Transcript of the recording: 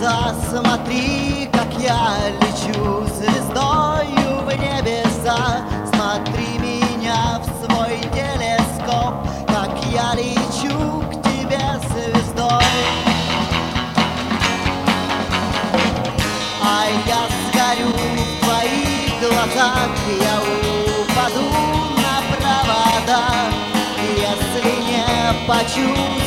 глаза, смотри, как я лечу звездою в небеса. Смотри меня в свой телескоп, как я лечу к тебе звездой. А я сгорю в твоих глазах, я упаду на провода, если не почувствую